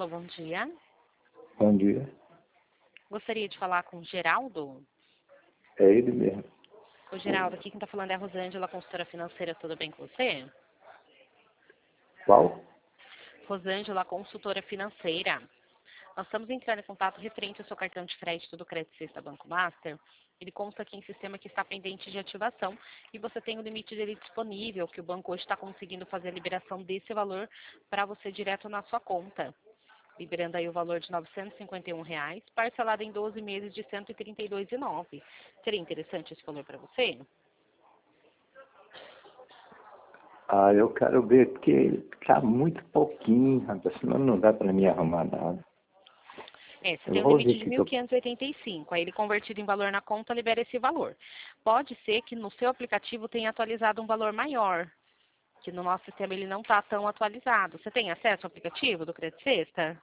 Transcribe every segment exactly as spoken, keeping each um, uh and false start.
Alô, bom dia. Bom dia. Gostaria de falar com o Geraldo. É ele mesmo. O Geraldo, aqui quem está falando é a Rosângela, consultora financeira. Tudo bem com você? Qual? Rosângela, consultora financeira. Nós estamos entrando em contato referente ao seu cartão de crédito do Credit Suisse da Banco Master. Ele consta aqui em sistema que está pendente de ativação e você tem o limite dele disponível, que o banco hoje está conseguindo fazer a liberação desse valor para você direto na sua conta. Liberando aí o valor de novecentos e cinquenta e um reais, parcelado em doze meses de cento e trinta e dois reais e nove centavos. Seria interessante esse valor para você? Ah, eu quero ver porque tá muito pouquinho, rapaz, senão não dá para mim arrumar nada. É, você Eu tem um vou ver limite de aqui que mil eu... quinhentos e oitenta e cinco, aí ele convertido em valor na conta libera esse valor. Pode ser que no seu aplicativo tenha atualizado um valor maior, que no nosso sistema ele não está tão atualizado. Você tem acesso ao aplicativo do Credit Sexta?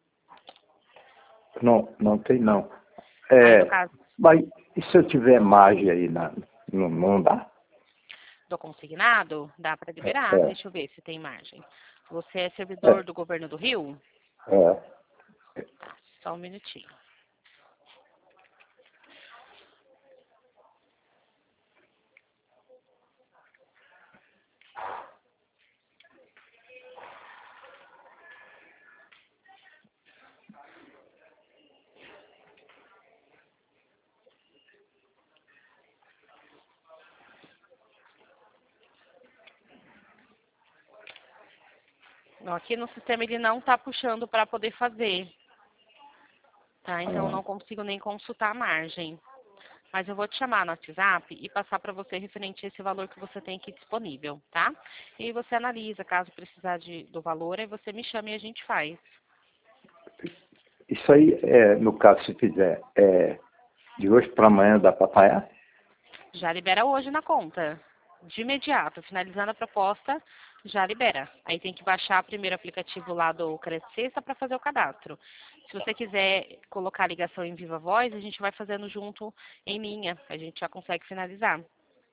Não, não tem não. Aí no É, caso mas e se eu tiver margem aí, na, não, não dá? do consignado, dá para liberar. É, Deixa eu ver se tem margem. Você é é, servidor do governo do Rio? é. Só um minutinho. Não, aqui no sistema ele não está puxando para poder fazer. Tá? Então eu Ah, não consigo nem consultar a margem. Mas eu vou te chamar no WhatsApp e passar para você referente a esse valor que você tem aqui disponível, tá? E aí você analisa, caso precisar de, do valor, aí você me chama e a gente faz. isso aí, é, no caso, se fizer, é, de hoje para amanhã dá para pagar? Já libera hoje na conta. De imediato, finalizando a proposta, já libera. Aí tem que baixar primeiro o aplicativo lá do Credit Sexta para fazer o cadastro. Se você quiser colocar a ligação em Viva Voz, a gente vai fazendo junto em linha. A gente já consegue finalizar.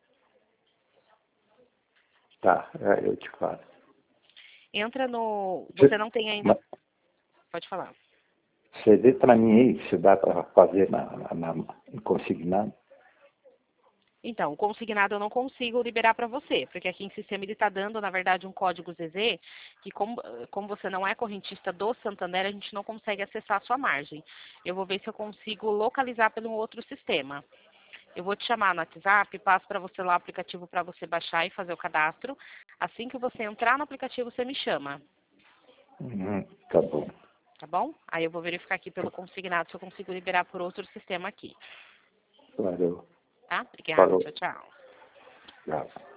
Tá, é, eu te falo. Entra no... Você Você, não tem ainda... mas Pode falar. você vê para mim aí se dá para fazer na, na, na, em consignado? Então, o consignado eu não consigo liberar para você, porque aqui em sistema ele está dando, na verdade, um código Z Z, que como, como você não é correntista do Santander, a gente não consegue acessar a sua margem. Eu vou ver se eu consigo localizar pelo outro sistema. Eu vou te chamar no WhatsApp, passo para você lá o aplicativo para você baixar e fazer o cadastro. Assim que você entrar no aplicativo, você me chama, Uhum, tá bom. tá bom? Aí eu vou verificar aqui pelo consignado se eu consigo liberar por outro sistema aqui, Valeu. tá? Obrigada, Falou. tchau, tchau. Tchau.